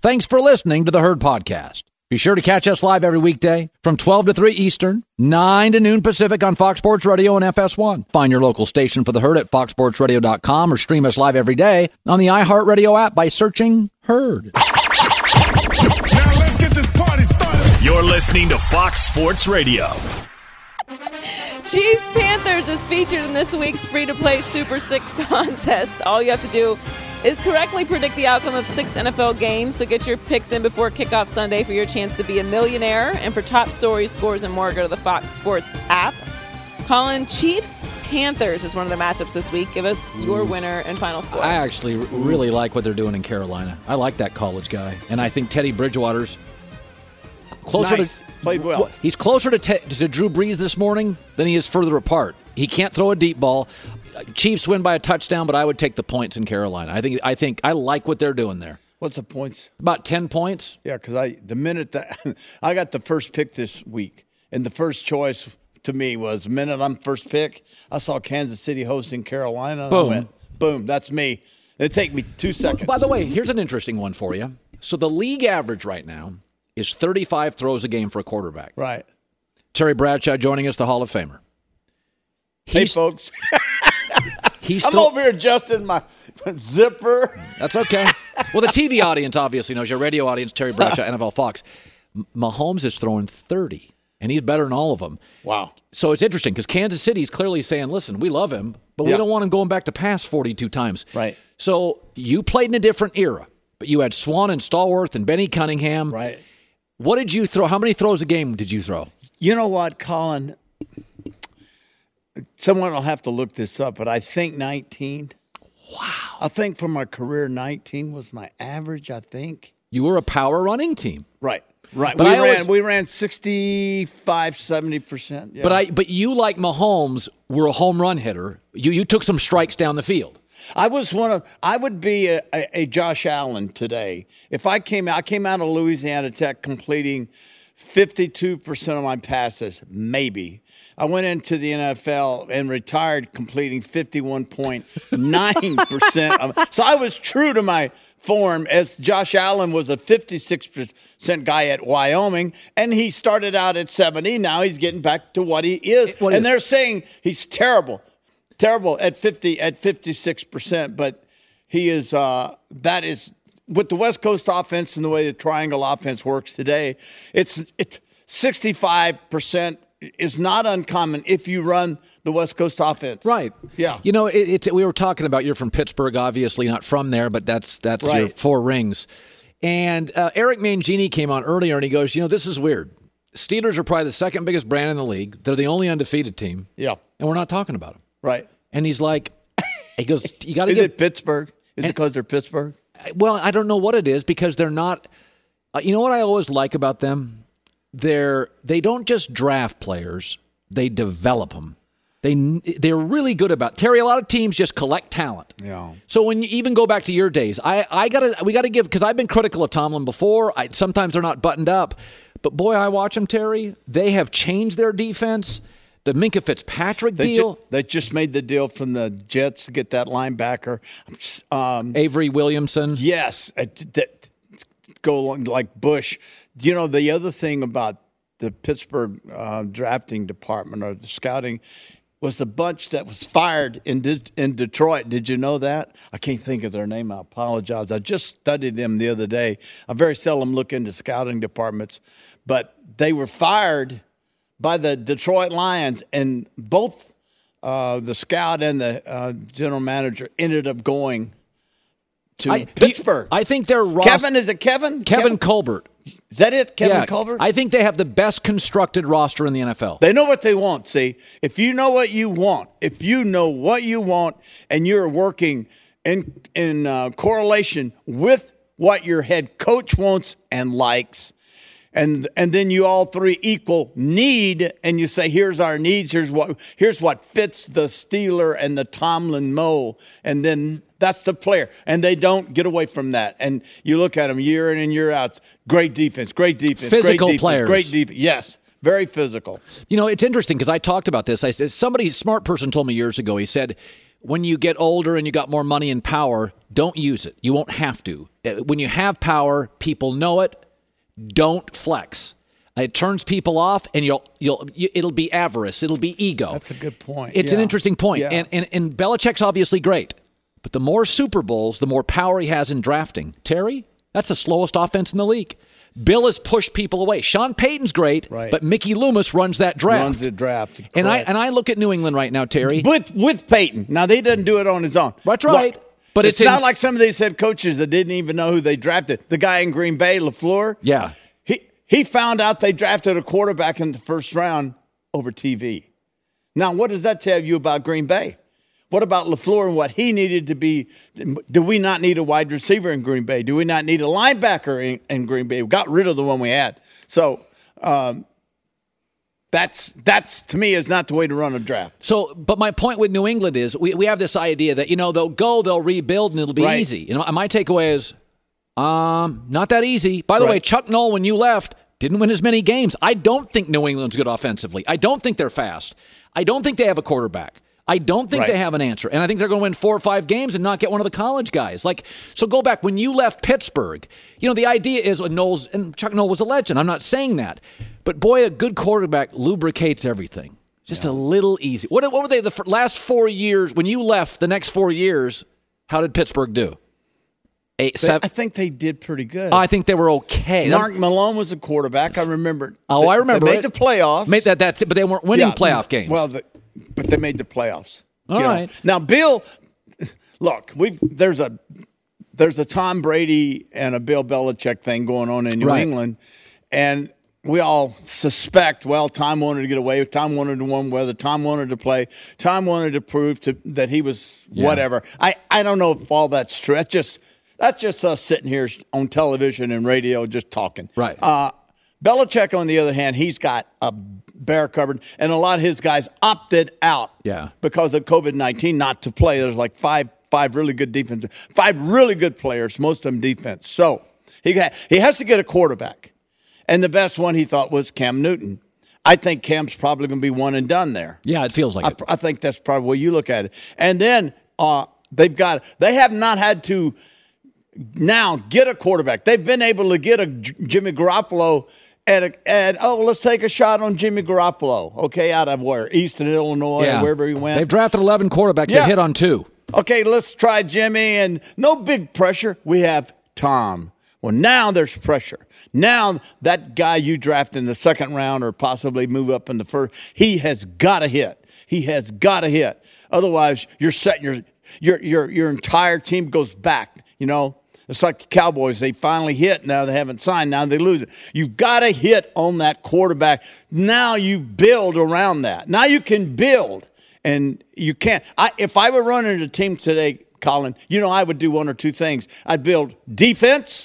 Thanks for listening to the Herd Podcast. Be sure to catch us live every weekday from 12 to 3 Eastern, 9 to noon Pacific on Fox Sports Radio and FS1. Find your local station for the Herd at foxsportsradio.com or stream us live every day on the iHeartRadio app by searching Herd. Now let's get this party started. You're listening to Fox Sports Radio. Chiefs Panthers is featured in this week's free-to-play Super 6 contest. All you have to do is correctly predict the outcome of 6 NFL games. So get your picks in before kickoff Sunday for your chance to be a millionaire. And for top stories, scores, and more, go to the Fox Sports app. Colin, Chiefs Panthers is one of the matchups this week. Give us your winner and final score. I actually really like what they're doing in Carolina. I like that college guy. And I think Teddy Bridgewater's closer to played well. He's closer to Drew Brees this morning than he is further apart. He can't throw a deep ball. Chiefs win by a touchdown, but I would take the points in Carolina. I think I like what they're doing there. What's the points? About 10 points. Yeah, because the minute that I got the first pick this week, and the first choice to me was the minute I'm first pick, I saw Kansas City hosting Carolina. And Boom. I went, boom, that's me. It'd take me 2 seconds. By the way, here's an interesting one for you. So the league average right now is 35 throws a game for a quarterback. Right. Terry Bradshaw joining us, the Hall of Famer. Hey, folks. I'm over here adjusting my zipper. That's okay. Well, the TV audience obviously knows. Your radio audience, Terry Bradshaw, NFL Fox. Mahomes is throwing 30, and he's better than all of them. Wow. So it's interesting because Kansas City's clearly saying, listen, we love him, but we don't want him going back to pass 42 times. Right. So you played in a different era, but you had Swan and Stallworth and Benny Cunningham. Right. What did you throw? How many throws a game did you throw? You know what, Colin? Someone will have to look this up, but I think 19. Wow. I think for my career, 19 was my average, I think. You were a power running team. Right. But we ran 65, 70%. Yeah. But you, like Mahomes, were a home run hitter. You took some strikes down the field. I would be a Josh Allen today. If I came out of Louisiana Tech completing 52% of my passes, maybe. I went into the NFL and retired completing 51.9%. So I was true to my form, as Josh Allen was a 56% guy at Wyoming, and he started out at 70. Now he's getting back to what he is. They're saying he's terrible at 56%, but he is. That is with the West Coast offense and the way the triangle offense works today. It's 65% is not uncommon if you run the West Coast offense. Right. Yeah. You know, we were talking about, you're from Pittsburgh, obviously not from there, but that's right. Your 4 rings. And Eric Mangini came on earlier and he goes, this is weird. Steelers are probably the second biggest brand in the league. They're the only undefeated team. Yeah. And we're not talking about them. Right. And he's like, you got to Is it Pittsburgh? Is it because they're Pittsburgh? Well, I don't know what it is because they're not. You know what I always like about them? They don't just draft players; they develop them. They're really good about Terry. A lot of teams just collect talent. Yeah. So when you even go back to your days, we gotta give, because I've been critical of Tomlin before. Sometimes they're not buttoned up, but boy, I watch them, Terry. They have changed their defense. The Minkah Fitzpatrick deal. They just made the deal from the Jets to get that linebacker. Avery Williamson. Yes. Go along like Bush. The other thing about the Pittsburgh drafting department or the scouting was the bunch that was fired in Detroit. Did you know that? I can't think of their name. I apologize. I just studied them the other day. I very seldom look into scouting departments, but they were fired by the Detroit Lions, and both the scout and the general manager ended up going to Pittsburgh. I think they're Kevin. Is it Kevin? Kevin Colbert. Is that it? Kevin Colbert? I think they have the best constructed roster in the NFL. They know what they want. See, if you know what you want, and you're working in correlation with what your head coach wants and likes, and then you all three equal need, and you say, here's our needs, here's what fits the Steeler and the Tomlin mold, and then that's the player. And they don't get away from that. And you look at them year in and year out, great defense. Physical players. Great defense, yes, very physical. It's interesting because I talked about this. I said, smart person told me years ago, he said, when you get older and you got more money and power, don't use it. You won't have to. When you have power, people know it. Don't flex. It turns people off, and it'll be avarice. It'll be ego. That's a good point. It's an interesting point. Yeah. And Belichick's obviously great. But the more Super Bowls, the more power he has in drafting. Terry, that's the slowest offense in the league. Bill has pushed people away. Sean Payton's great, but Mickey Loomis runs that draft. Runs the draft. And I look at New England right now, Terry. With Payton. Now, they didn't do it on his own. That's right. Look, but it's not like some of these head coaches that didn't even know who they drafted. The guy in Green Bay, LaFleur. Yeah. He found out they drafted a quarterback in the first round over TV. Now, what does that tell you about Green Bay? What about LaFleur and what he needed to be? Do we not need a wide receiver in Green Bay? Do we not need a linebacker in Green Bay? We got rid of the one we had. So that's to me is not the way to run a draft. So, but my point with New England is we have this idea that, they'll rebuild and it'll be easy. My takeaway is not that easy. By the way, Chuck Noll, when you left, didn't win as many games. I don't think New England's good offensively. I don't think they're fast. I don't think they have a quarterback. I don't think they have an answer. And I think they're going to win 4 or 5 games and not get one of the college guys. So go back. When you left Pittsburgh, the idea is and Chuck Noll was a legend. I'm not saying that. But boy, a good quarterback lubricates everything. Just a little easy. What were they the last 4 years? When you left the next 4 years, how did Pittsburgh do? 8, 7? I think they did pretty good. I think they were okay. Mark Malone was a quarterback. I remember. I remember. They made the playoffs. But they weren't winning playoff games. Well, but they made the playoffs. All right. Now, Bill, look, there's a Tom Brady and a Bill Belichick thing going on in New England, and we all suspect, Tom wanted to get away. Tom wanted to win weather. Tom wanted to play. Tom wanted to prove that he was whatever. I don't know if all that's true. That's just us sitting here on television and radio just talking. Right. Belichick, on the other hand, he's got a bear covered, and a lot of his guys opted out because of COVID-19 not to play. There's like five really good defense, 5 really good players, most of them defense. So he has to get a quarterback, and the best one he thought was Cam Newton. I think Cam's probably going to be one and done there. Yeah, it feels like it. I think that's probably the way you look at it. And then they have not had to now get a quarterback. They've been able to get a Jimmy Garoppolo let's take a shot on Jimmy Garoppolo. Okay, out of where? Eastern Illinois, wherever he went. They've drafted 11 quarterbacks. They hit on 2. Okay, let's try Jimmy, and no big pressure. We have Tom. Well, now there's pressure. Now that guy you draft in the second round or possibly move up in the first, he has got to hit. He has got to hit. Otherwise, you're setting your entire team goes back. It's like the Cowboys. They finally hit. Now they haven't signed. Now they lose it. You've got to hit on that quarterback. Now you build around that. Now you can build. And you can't. If I were running a team today, Colin, I would do one or two things. I'd build defense,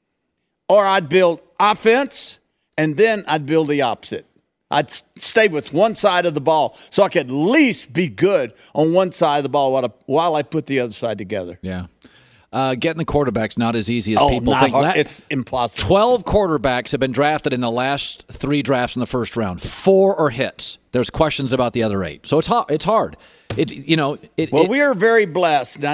or I'd build offense, and then I'd build the opposite. I'd stay with one side of the ball so I could at least be good on one side of the ball while I put the other side together. Yeah. Getting the quarterback's not as easy as people think. It's impossible. 12 quarterbacks have been drafted in the last 3 drafts in the first round. 4 are hits. There's questions about the other 8. So it's hard. We are very blessed, and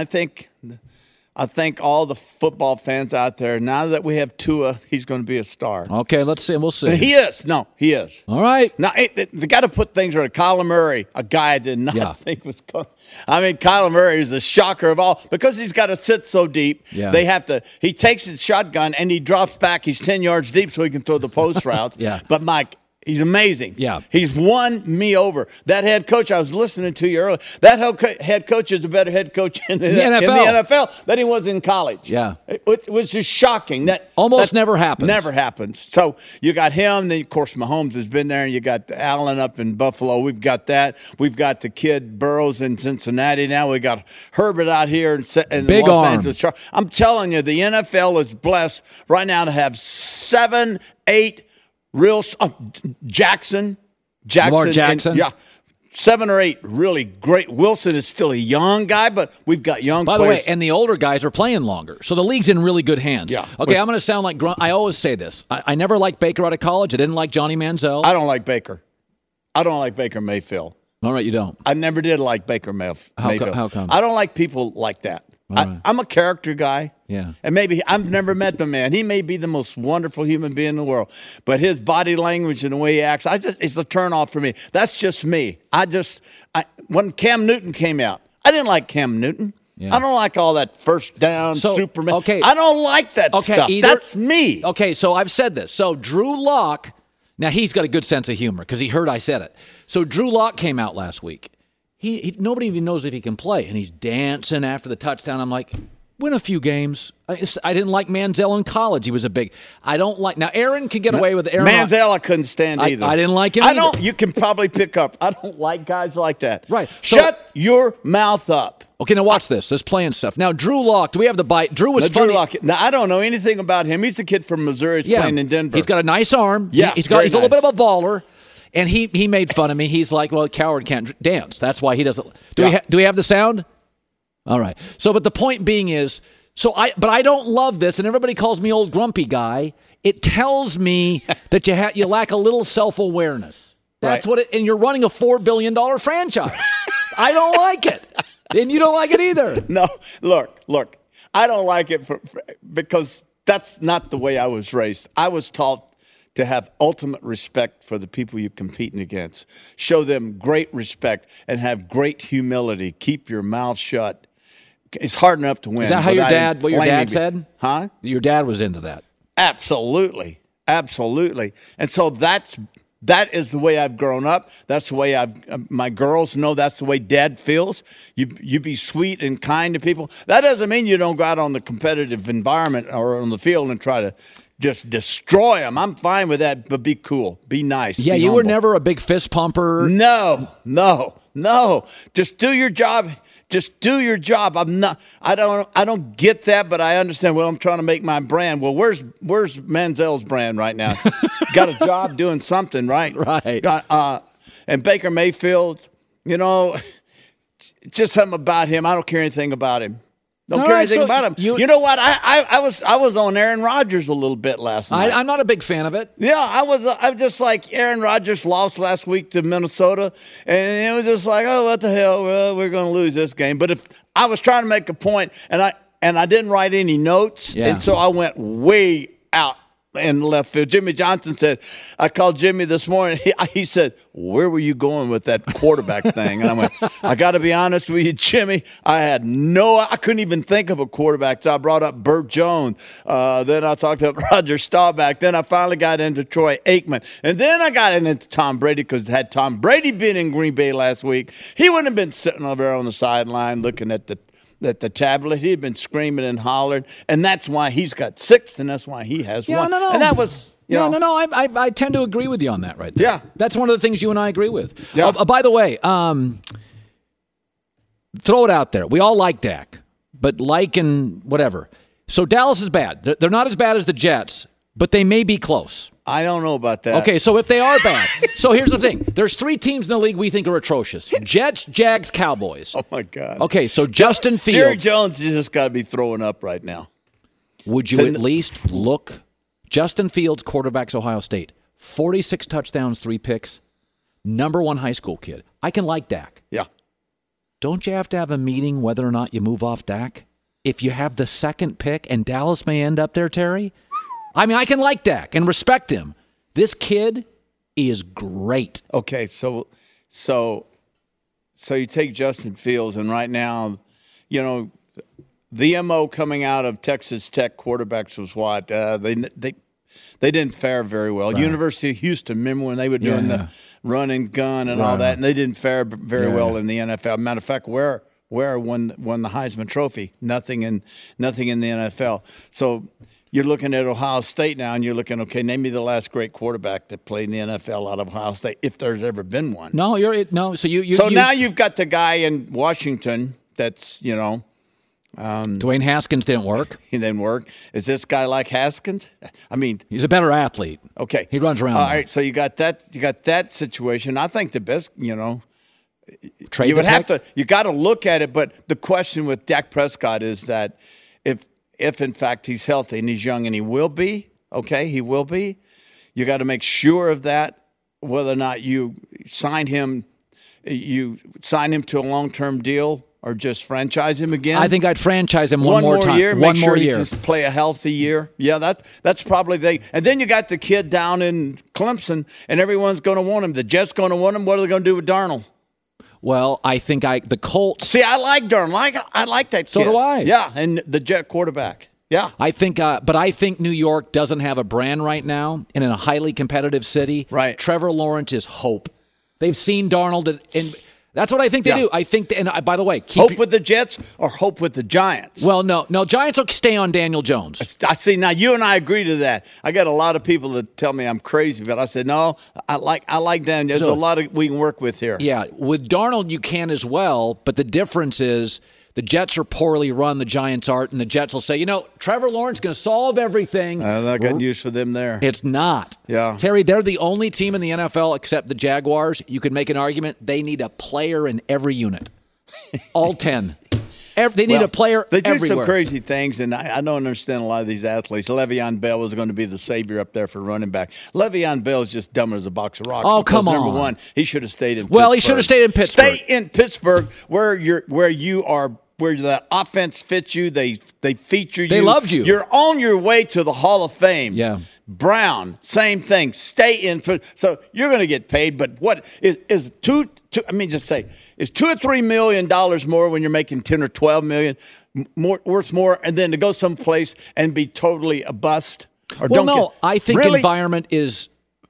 I think all the football fans out there, now that we have Tua, he's going to be a star. Okay, let's see. We'll see. He is. No, he is. All right. Now, they got to put things right. Kyler Murray, a guy I did not think was going. Kyler Murray is the shocker of all because he's got to sit so deep. Yeah. He takes his shotgun and he drops back. He's 10 yards deep so he can throw the post routes. But, Mike, he's amazing. Yeah. He's won me over. That head coach, I was listening to you earlier, that head coach is a better head coach in the NFL than he was in college. Yeah. It was just shocking. That never happens. Never happens. So you got him. Then, of course, Mahomes has been there, and you got Allen up in Buffalo. We've got that. We've got the kid Burrows in Cincinnati. Now we got Herbert out here in Big Los arm. Angeles. I'm telling you, the NFL is blessed right now to have 7, 8 real Jackson. Lamar Jackson. 7 or 8 really great. Wilson is still a young guy, but we've got young players. By the way, and the older guys are playing longer. So the league's in really good hands. Yeah. Okay, I'm going to sound like I always say this. I never liked Baker out of college. I didn't like Johnny Manziel. I don't like Baker. I don't like Baker Mayfield. All right, you don't. I never did like Baker Mayfield. How come? I don't like people like that. right. I'm a character guy. Yeah. And maybe I've never met the man. He may be the most wonderful human being in the world, but his body language and the way he acts, it's a turnoff for me. That's just me. When Cam Newton came out, I didn't like Cam Newton. Yeah. I don't like all that first down Superman. Okay. I don't like that stuff. That's me. Okay, so I've said this. So Drew Lock, now he's got a good sense of humor because he heard I said it. So Drew Lock came out last week. Nobody even knows if he can play, and he's dancing after the touchdown. I'm like, win a few games. I didn't like Manziel in college. He was a big. I don't like. Now Aaron can get away with Aaron. Manziel, I couldn't stand either. I didn't like him. Either. You can probably pick up. I don't like guys like that. Right. Shut your mouth up. Okay, now watch this. This playing stuff. Now Drew Lock. Do we have the bite? Drew was funny. Drew Lock. Now I don't know anything about him. He's a kid from Missouri. He's playing in Denver. He's got a nice arm. Yeah, he's a little bit of a baller. And he made fun of me. He's like, well, Coward can't dance. That's why he doesn't. Do we have the sound? All right. So, but the point being is, but I don't love this, and everybody calls me old grumpy guy. It tells me that you lack a little self-awareness. That's what and you're running a $4 billion franchise. I don't like it. And you don't like it either. No, look. I don't like it because that's not the way I was raised. I was taught to have ultimate respect for the people you're competing against. Show them great respect and have great humility. Keep your mouth shut. It's hard enough to win. Is that how your dad said? Huh? Your dad was into that. Absolutely. And so that is the way I've grown up. That's the way my girls know that's the way Dad feels. You be sweet and kind to people. That doesn't mean you don't go out on the competitive environment or on the field and try to just destroy them. I'm fine with that, but be cool. Be nice. Yeah, be you humble. were never a big fist pumper. No. Just do your job. I don't get that, but I understand. Well, I'm trying to make my brand. Well, where's Manziel's brand right now? Got a job doing something, right? Right. And Baker Mayfield, just something about him. I don't care anything about him. Don't care anything about him. You know what? I was on Aaron Rodgers a little bit last night. I'm not a big fan of it. Yeah, I was just like Aaron Rodgers lost last week to Minnesota, and it was just like, oh, what the hell? Well, we're going to lose this game. But if I was trying to make a point, and I didn't write any notes, and so I went way out in left field. Jimmy Johnson said, I called Jimmy this morning. He said, where were you going with that quarterback thing? And I went, I got to be honest with you, Jimmy, I couldn't even think of a quarterback. So I brought up Burt Jones. Then I talked about Roger Staubach. Then I finally got into Troy Aikman. And then I got into Tom Brady because had Tom Brady been in Green Bay last week, he wouldn't have been sitting over there on the sideline looking at the tablet. He'd been screaming and hollering, and that's why he's got 6, and that's why he has 1. No. And that was, I tend to agree with you on that right there. Yeah. That's one of the things you and I agree with. Yeah. By the way, throw it out there. We all like Dak, but and whatever. So Dallas is bad. They're not as bad as the Jets, but they may be close. I don't know about that. Okay, so if they are bad. So here's the thing. There's 3 teams in the league we think are atrocious. Jets, Jags, Cowboys. Oh, my God. Okay, so Justin Fields. Jerry Jones has just got to be throwing up right now. Would you at least look? Justin Fields, quarterbacks Ohio State. 46 touchdowns, 3 picks. Number 1 high school kid. I can like Dak. Yeah. Don't you have to have a meeting whether or not you move off Dak? If you have the 2nd pick and Dallas may end up there, Terry? I mean, I can like Dak and respect him. This kid is great. Okay, so you take Justin Fields, and right now, the MO coming out of Texas Tech quarterbacks was what? They didn't fare very well. Right. University of Houston, remember when they were doing the run and gun and all that, and they didn't fare very well in the NFL. Matter of fact, where won the Heisman Trophy? Nothing in the NFL. So you're looking at Ohio State now, and you're looking, okay, name me the last great quarterback that played in the NFL out of Ohio State, if there's ever been one. No, So now you've got the guy in Washington that's, Dwayne Haskins didn't work. He didn't work. Is this guy like Haskins? I mean, he's a better athlete. Okay, he runs around. All right, so you got that. You got that situation. I think the best, Trade you would have to. You got to look at it. But the question with Dak Prescott is that if in fact he's healthy and he's young, and he will be, he will be, you got to make sure of that, whether or not you sign him you sign him to a long-term deal or just franchise him again? I think I'd franchise him one more time. Year, one make sure more he year. can play a healthy year. Yeah, that's probably the. And then you got the kid down in Clemson, and everyone's going to want him. The Jets going to want him. What are they going to do with Darnold? Well, I think the Colts. See, I like Darnold. I like that kid. So do I. Yeah, and the Jet quarterback. Yeah. I think, but I think New York doesn't have a brand right now, and in a highly competitive city, right. Trevor Lawrence is hope. They've seen Darnold, and that's what I think they do. I think, and by the way, hope with the Jets or hope with the Giants? Well, no, Giants will stay on Daniel Jones. I see. Now you and I agree to that. I got a lot of people that tell me I'm crazy, but I said no. I like Daniel. There's a lot of we can work with here. Yeah, with Darnold you can as well, but the difference is the Jets are poorly run, the Giants aren't, and the Jets will say, Trevor Lawrence is going to solve everything. I got news for them there. It's not. Yeah. Terry, they're the only team in the NFL except the Jaguars. You could make an argument they need a player in every unit. All 10. They need a player everywhere. They do everywhere. some crazy things, and I don't understand a lot of these athletes. Le'Veon Bell was going to be the savior up there for running back. Le'Veon Bell is just dumb as a box of rocks. Oh, come on. Number one, he should have stayed in Well, Pittsburgh. he should have stayed in Pittsburgh. Stay in Pittsburgh where that offense fits you. They feature you. They loved you. You're on your way to the Hall of Fame. Yeah. Brown, same thing. Stay in. So you're going to get paid, but what is is $2 or $3 million more when you're making $10 or $12 million worth more, and then to go someplace and be totally a bust? I think environment is,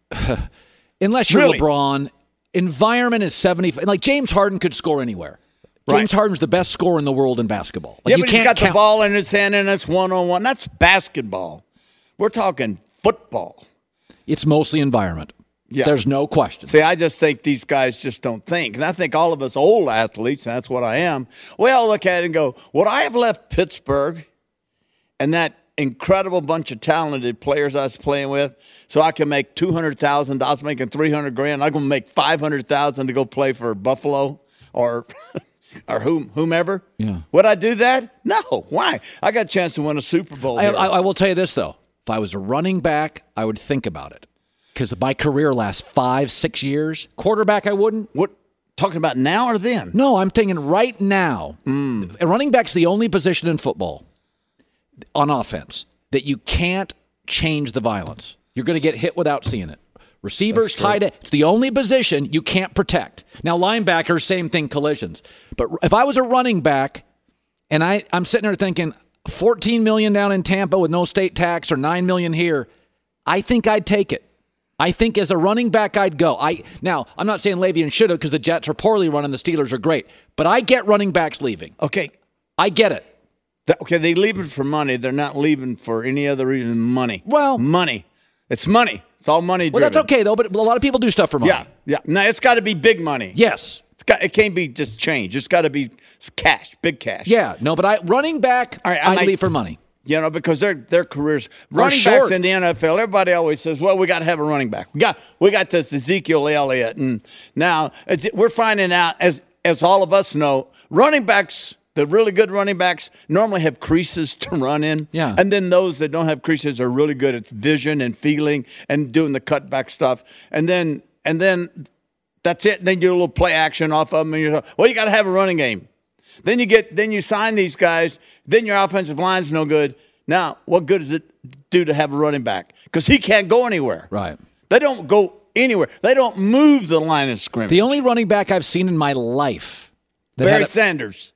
unless you're LeBron, environment is 75. Like James Harden could score anywhere. James Harden's the best scorer in the world in basketball. But he's got the ball in his hand and it's one-on-one. That's basketball. We're talking football. It's mostly environment. Yeah. There's no question. See, I just think these guys just don't think. And I think all of us old athletes, and that's what I am, we all look at it and go, would I have left Pittsburgh and that incredible bunch of talented players I was playing with so I can make $200,000, I was making $300,000, I'm going to make $500,000 to go play for Buffalo or whomever? Yeah. Would I do that? No. Why? I got a chance to win a Super Bowl. I will tell you this, though. If I was a running back, I would think about it. Because my career lasts 5-6 years. Quarterback, I wouldn't. What? Talking about now or then? No, I'm thinking right now. A running back's the only position in football on offense that you can't change the violence. You're going to get hit without seeing it. Receivers, tight end, it's the only position you can't protect. Now, linebackers, same thing, collisions. But if I was a running back and I'm sitting there thinking $14 million down in Tampa with no state tax or $9 million here, I think I'd take it. I think as a running back, I'd go. Now, I'm not saying Le'Veon should have because the Jets are poorly run and the Steelers are great. But I get running backs leaving. Okay. I get it. Okay, they leaving for money. They're not leaving for any other reason than money. Well. Money. It's money. It's all money driven. Well, that's okay, though, but a lot of people do stuff for money. Yeah. No, it's got to be big money. Yes. It can't be just change. It's got to be cash, big cash. Yeah, no, but running back, I leave for money. Because their careers, running backs in the NFL, everybody always says, well, we got to have a running back. We got this Ezekiel Elliott. And now we're finding out, as all of us know, running backs, the really good running backs normally have creases to run in. Yeah. And then those that don't have creases are really good at vision and feeling and doing the cutback stuff. And then that's it. Then you do a little play action off of them. And you got to have a running game. Then you sign these guys. Then your offensive line's no good. Now, what good does it do to have a running back? Because he can't go anywhere. Right. They don't go anywhere. They don't move the line of scrimmage. The only running back I've seen in my life. Barry Sanders.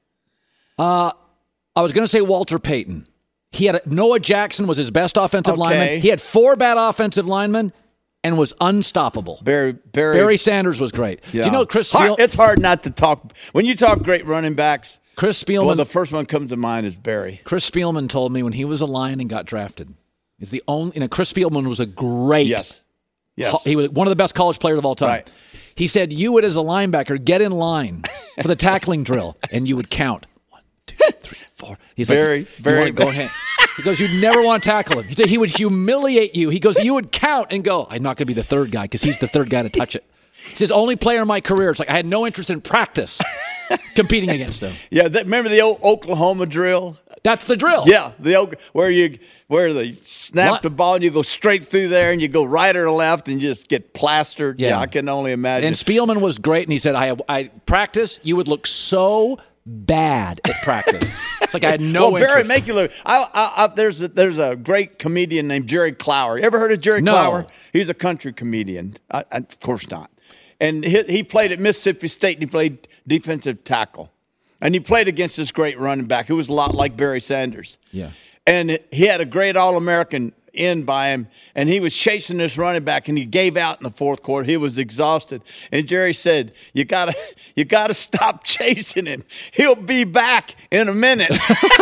I was going to say Walter Payton. Noah Jackson was his best offensive lineman. He had 4 bad offensive linemen and was unstoppable. Barry Sanders was great. Yeah. Do you know Chris Spielman? It's hard not to talk. When you talk great running backs, Chris Spielman. Well, the first one comes to mind is Barry. Chris Spielman told me when he was a Lion and got drafted, is the only. Chris Spielman was a great. Yes. He was one of the best college players of all time. Right. He said, "You would, as a linebacker, get in line for the tackling drill, and you would count 1, 2, 3, 4." He's very. Go ahead. He goes, "You'd never want to tackle him." He said he would humiliate you. He goes, "You would count and go, I'm not going to be the third guy because he's the third guy to touch it." He says, "Only player in my career." It's like I had no interest in practice competing against him. Yeah, remember the old Oklahoma drill? That's the drill. Yeah, where they snap the ball and you go straight through there and you go right or left and you just get plastered. Yeah, I can only imagine. And Spielman was great, and he said, I practice, you would look so bad at practice. It's like I had no interest. Barry, make you look. There's a great comedian named Jerry Clower. You ever heard of Jerry Clower? He's a country comedian. Of course not. And he played at Mississippi State, and he played defensive tackle. And he played against this great running back who was a lot like Barry Sanders. Yeah. And he had a great All-American in by him, and he was chasing this running back, and he gave out in the fourth quarter. He was exhausted. And Jerry said, you gotta stop chasing him. He'll be back in a minute.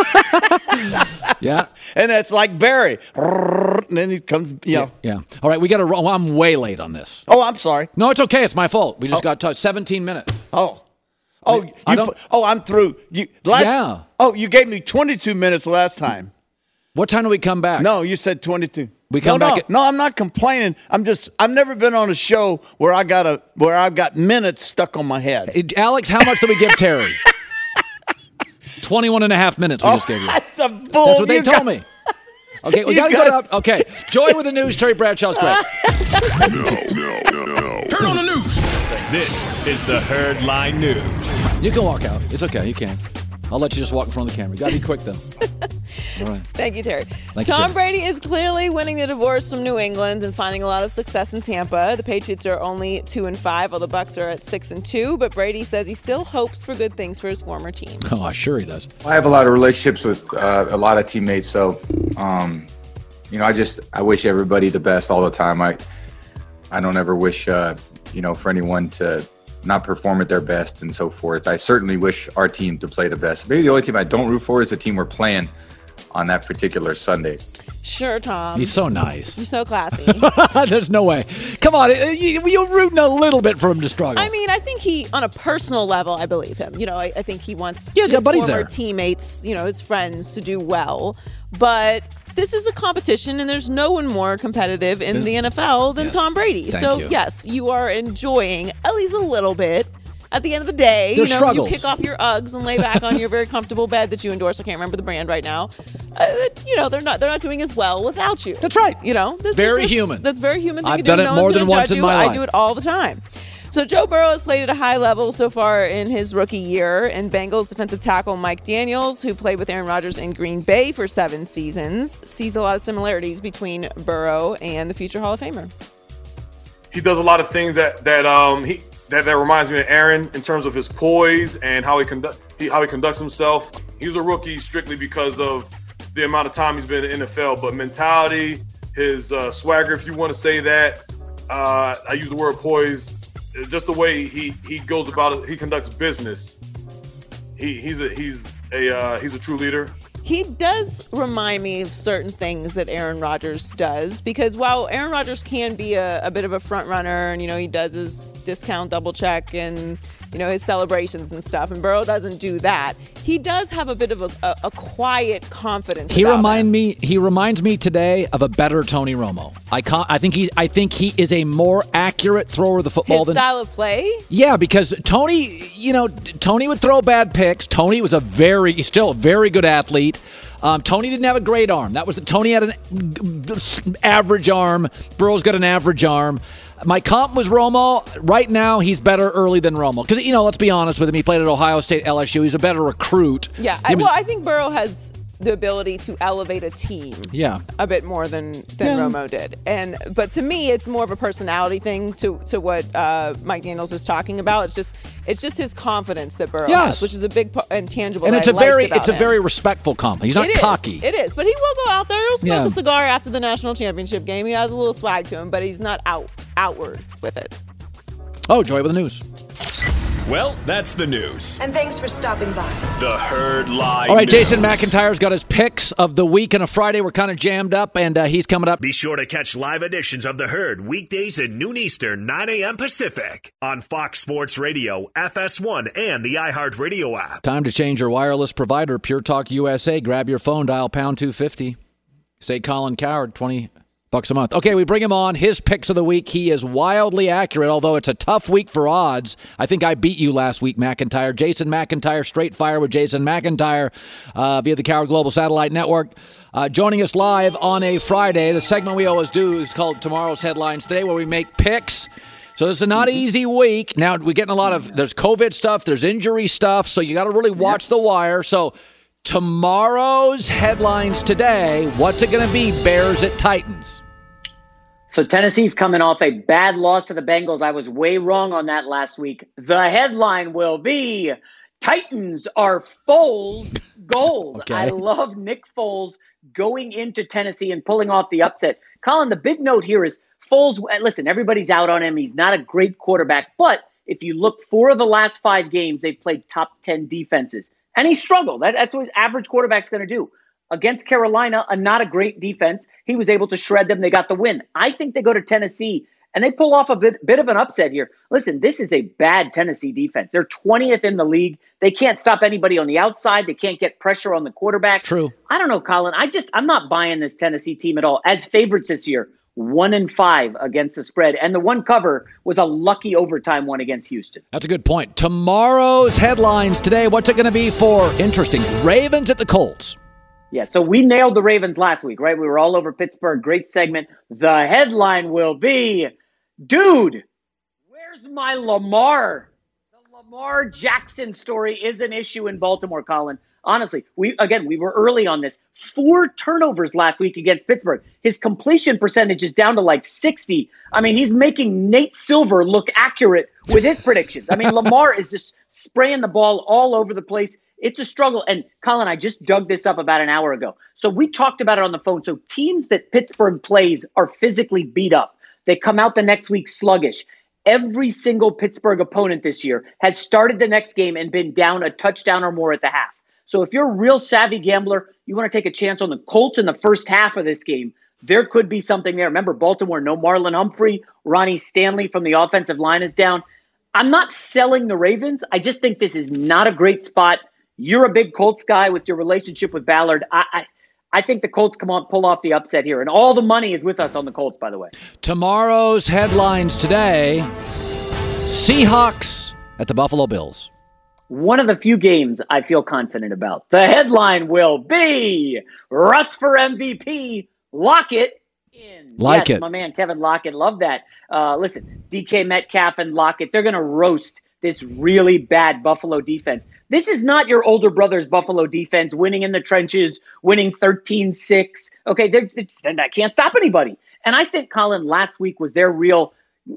Yeah. And that's like Barry. And then he comes, Yeah. All right, we got to roll. I'm way late on this. Oh, I'm sorry. No, it's okay. It's my fault. We just got 17 minutes. I'm through. You gave me 22 minutes last time. What time do we come back? No, you said 22. We come back. No, I'm not complaining. I've never been on a show where I've got minutes stuck on my head. Hey, Alex, how much did we give Terry? 21 and a half minutes we just gave you. That's That's what they told me. Okay, we got to go up. Okay, Joy with the news. Terry Bradshaw's great. No. Turn on the news. This is the Herd Line News. You can walk out. It's okay. You can. I'll let you just walk in front of the camera. You got to be quick, though. All right. Thank you, Terry. Thank you, Tom Terry. Brady is clearly winning the divorce from New England and finding a lot of success in Tampa. The Patriots are only 2-5, while the Bucs are at 6-2. But Brady says he still hopes for good things for his former team. Oh, sure he does. I have a lot of relationships with a lot of teammates, so I wish everybody the best all the time. I don't ever wish for anyone to not perform at their best and so forth. I certainly wish our team to play the best. Maybe the only team I don't root for is the team we're playing on that particular Sunday. Sure, Tom. He's so nice. You're so classy. There's no way. Come on. You're rooting a little bit for him to struggle. I mean, I think he, on a personal level, I believe him. I think he wants he's got buddies former there. Teammates, his friends to do well. But this is a competition, and there's no one more competitive in the NFL than Tom Brady. Thank you. Yes, you are enjoying at least a little bit. At the end of the day, There's struggles. You kick off your Uggs and lay back on your very comfortable bed that you endorse. I can't remember the brand right now. They're not doing as well without you. That's right. That's very human. That's very human thing I've to do. done it No more one's than gonna once judge in my you. life. I do it all the time. So Joe Burrow has played at a high level so far in his rookie year, and Bengals defensive tackle Mike Daniels, who played with Aaron Rodgers in Green Bay for 7 seasons, sees a lot of similarities between Burrow and the future Hall of Famer. He does a lot of things that reminds me of Aaron in terms of his poise and how he conducts himself. He's a rookie strictly because of the amount of time he's been in the NFL, but mentality, his swagger, if you want to say that. I use the word poise, just the way he goes about it. He conducts business. He's a true leader. He does remind me of certain things that Aaron Rodgers does, because while Aaron Rodgers can be a bit of a front runner, and he does his discount double check and his celebrations and stuff, and Burrow doesn't do that, he does have a bit of a quiet confidence. He reminds me today of a better Tony Romo. I think he is a more accurate thrower of the football his style of play. Yeah, because Tony would throw bad picks. Tony was he's still a very good athlete. Tony didn't have a great arm. Tony had an average arm. Burrow's got an average arm. My comp was Romo. Right now, he's better early than Romo. Because, let's be honest with him. He played at Ohio State, LSU. He's a better recruit. Yeah, I think Burrow has the ability to elevate a team a bit more than Romo did. But to me, it's more of a personality thing to what Mike Daniels is talking about. It's just his confidence that Burrow has, which is a big and tangible. And it's a very respectful confidence. He's not cocky. It is, but he will go out there. He'll smoke a cigar after the national championship game. He has a little swag to him, but he's not outward with it. Oh, Joy with the news. Well, that's the news. And thanks for stopping by. The Herd Line All right, News. Jason McIntyre's got his picks of the week on a Friday. We're kind of jammed up, and he's coming up. Be sure to catch live editions of The Herd weekdays at noon Eastern, 9 a.m. Pacific on Fox Sports Radio, FS1, and the iHeartRadio app. Time to change your wireless provider, Pure Talk USA. Grab your phone, dial pound 250. Say Colin Cowherd, $1 a month. Okay, we bring him on. His picks of the week. He is wildly accurate, although it's a tough week for odds. I think I beat you last week, McIntyre. Jason McIntyre, Straight Fire with Jason McIntyre via the Coward Global Satellite Network. Joining us live on a Friday. The segment we always do is called Tomorrow's Headlines Today, where we make picks. So this is not an easy week. Now, we're getting there's COVID stuff, there's injury stuff, so you got to really watch the wire. So tomorrow's headlines today, what's it going to be? Bears at Titans. So Tennessee's coming off a bad loss to the Bengals. I was way wrong on that last week. The headline will be Titans are Foles gold. Okay. I love Nick Foles going into Tennessee and pulling off the upset. Colin, the big note here is Foles, listen, everybody's out on him. He's not a great quarterback. But if you look 4 of the last 5 games, they've played top 10 defenses. And he struggled. That's what average quarterback's going to do. Against Carolina, not a great defense, he was able to shred them. They got the win. I think they go to Tennessee, and they pull off a bit of an upset here. Listen, this is a bad Tennessee defense. They're 20th in the league. They can't stop anybody on the outside. They can't get pressure on the quarterback. True. I don't know, Colin. I'm not buying this Tennessee team at all. As favorites this year, 1-5 against the spread. And the one cover was a lucky overtime one against Houston. That's a good point. Tomorrow's headlines today, what's it going to be for? Interesting. Ravens at the Colts. Yeah, so we nailed the Ravens last week, right? We were all over Pittsburgh. Great segment. The headline will be, dude, where's my Lamar? The Lamar Jackson story is an issue in Baltimore, Colin. Honestly, we were early on this. 4 turnovers last week against Pittsburgh. His completion percentage is down to like 60. I mean, he's making Nate Silver look accurate with his predictions. I mean, Lamar is just spraying the ball all over the place. It's a struggle. And Colin, I just dug this up about an hour ago. So we talked about it on the phone. So teams that Pittsburgh plays are physically beat up. They come out the next week sluggish. Every single Pittsburgh opponent this year has started the next game and been down a touchdown or more at the half. So if you're a real savvy gambler, you want to take a chance on the Colts in the first half of this game, there could be something there. Remember, Baltimore, no Marlon Humphrey. Ronnie Stanley from the offensive line is down. I'm not selling the Ravens. I just think this is not a great spot. You're a big Colts guy with your relationship with Ballard. I think the Colts pull off the upset here. And all the money is with us on the Colts, by the way. Tomorrow's headlines today, Seahawks at the Buffalo Bills. One of the few games I feel confident about. The headline will be Russ for MVP. Lockett in. Like it. My man Kevin Lockett. Love that. Listen, DK Metcalf and Lockett, they're going to roast this really bad Buffalo defense. This is not your older brother's Buffalo defense winning in the trenches, winning 13-6. Okay, they can't stop anybody. And I think, Colin, last week was their real,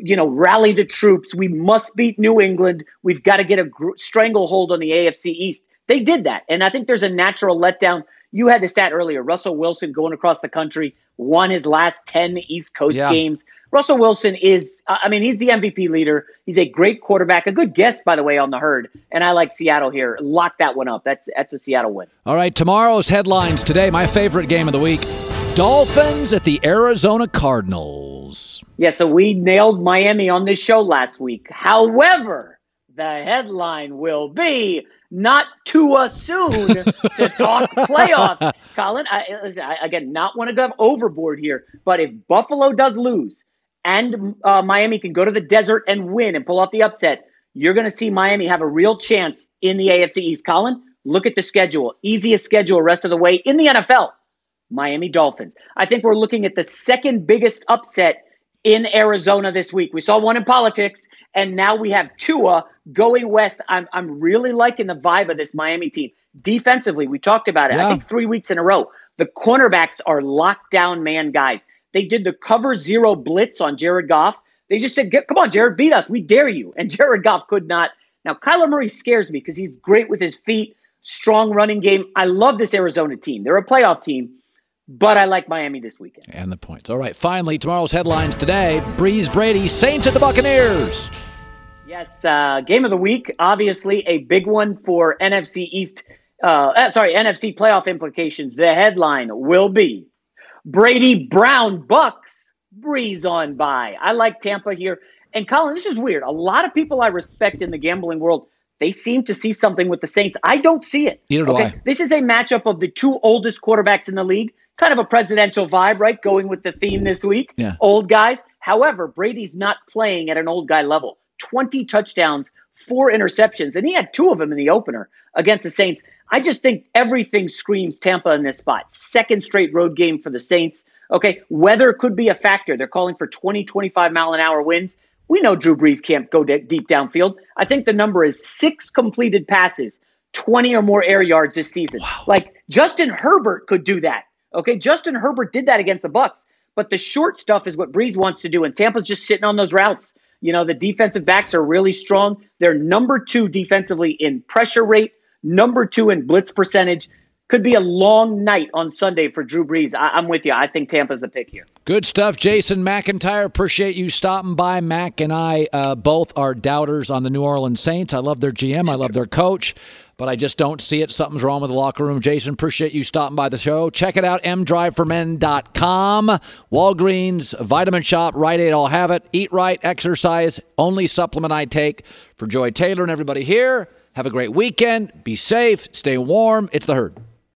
rally the troops. We must beat New England. We've got to get a stranglehold on the AFC East. They did that. And I think there's a natural letdown. You had the stat earlier. Russell Wilson going across the country, won his last 10 East Coast games. Russell Wilson is, he's the MVP leader. He's a great quarterback. A good guest, by the way, on the herd. And I like Seattle here. Lock that one up. That's a Seattle win. All right, tomorrow's headlines today, my favorite game of the week, Dolphins at the Arizona Cardinals. Yeah, so we nailed Miami on this show last week. However, the headline will be not Tua soon to talk playoffs. Colin, again, not want to go overboard here, but if Buffalo does lose and Miami can go to the desert and win and pull off the upset, you're going to see Miami have a real chance in the AFC East. Colin, look at the schedule. Easiest schedule rest of the way in the NFL. Miami Dolphins. I think we're looking at the second biggest upset in Arizona this week. We saw one in politics, and now we have Tua going west. I'm really liking the vibe of this Miami team. Defensively, we talked about it. Yeah. I think 3 weeks in a row. The cornerbacks are lockdown man guys. They did the cover 0 blitz on Jared Goff. They just said, come on, Jared, beat us. We dare you. And Jared Goff could not. Now, Kyler Murray scares me because he's great with his feet, strong running game. I love this Arizona team. They're a playoff team. But I like Miami this weekend. And the points. All right, finally, tomorrow's headlines today. Breeze Brady, Saints at the Buccaneers. Yes, game of the week. Obviously, a big one for NFC playoff implications. The headline will be Brady Brown Bucks breeze on by. I like Tampa here. And Colin, this is weird. A lot of people I respect in the gambling world, they seem to see something with the Saints. I don't see it. Neither do I. This is a matchup of the 2 oldest quarterbacks in the league. kind of a presidential vibe, right? Going with the theme this week. Yeah. Old guys. However, Brady's not playing at an old guy level. 20 touchdowns, 4 interceptions, and he had 2 of them in the opener against the Saints. I just think everything screams Tampa in this spot. Second straight road game for the Saints. Okay, weather could be a factor. They're calling for 20, 25-mile-an-hour winds. We know Drew Brees can't go deep downfield. I think the number is 6 completed passes, 20 or more air yards this season. Wow. Like, Justin Herbert could do that. Okay, Justin Herbert did that against the Bucs. But the short stuff is what Brees wants to do, and Tampa's just sitting on those routes. You know, the defensive backs are really strong. They're number 2 defensively in pressure rate, number 2 in blitz percentage. Could be a long night on Sunday for Drew Brees. I'm with you. I think Tampa's the pick here. Good stuff, Jason McIntyre. Appreciate you stopping by. Mac and I both are doubters on the New Orleans Saints. I love their GM. I love their coach, but I just don't see it. Something's wrong with the locker room. Jason, appreciate you stopping by the show. Check it out, mdriveformen.com. Walgreens, Vitamin Shop, Rite Aid, all have it. Eat right, exercise, only supplement I take. For Joy Taylor and everybody here, have a great weekend. Be safe. Stay warm. It's The Herd.